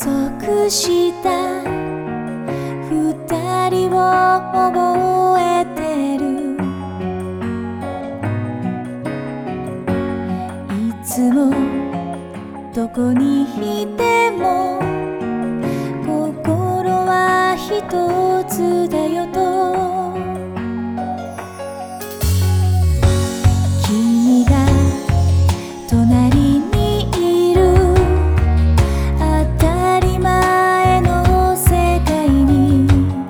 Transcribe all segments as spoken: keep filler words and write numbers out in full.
束した二人を覚えてる。いつもどこにいても心はひとつだよと。君が隣にいる当たり前の世界に、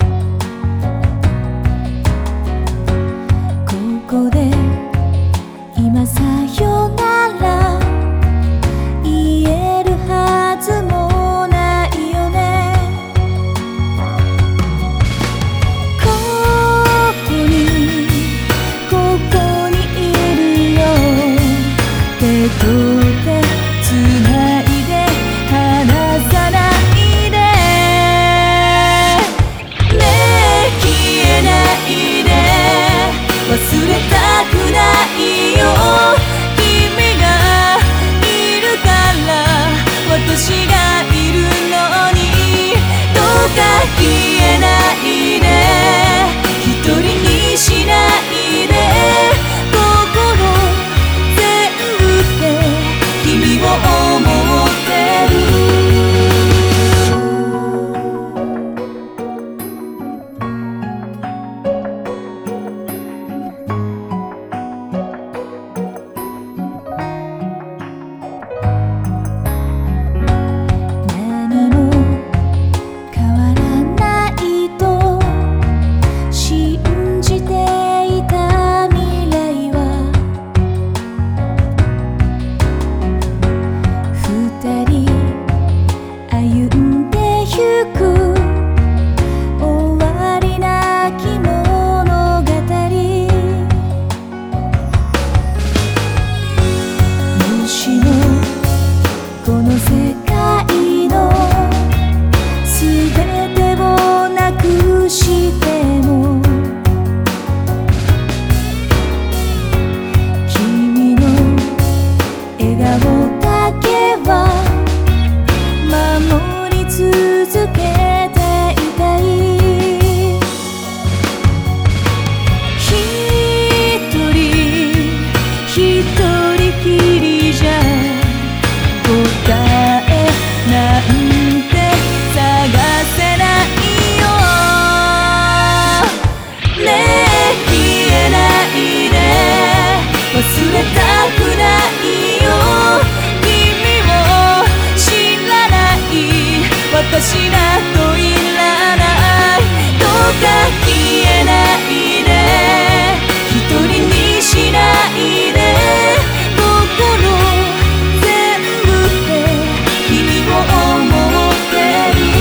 ここで今さよなら言えるはずもないよね。ここにここにいるよ。手と手つないで離さないで。ねえ消えないで、忘れたくないよ。君がいるから私がいるのに、どうか消えないで、一人にしないで。心全部で君を思ってる。何も変わらないと信じていた未来は、二人歩んでゆく終わりなき物語。もしもこの世界のすべてをなくしても、君の笑顔だけは守り続けていたい。一人一人きりじゃ答えなんて探せないよ。ねえ消えないで、忘れたくないよ。君を知らない、私などいらない。どうか消えないで、一人にしないで。心全部で君を思ってる。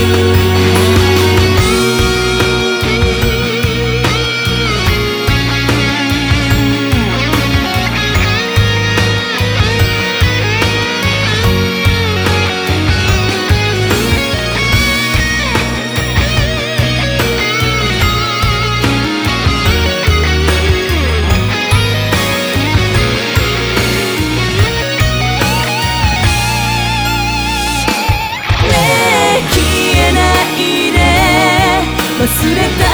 忘れた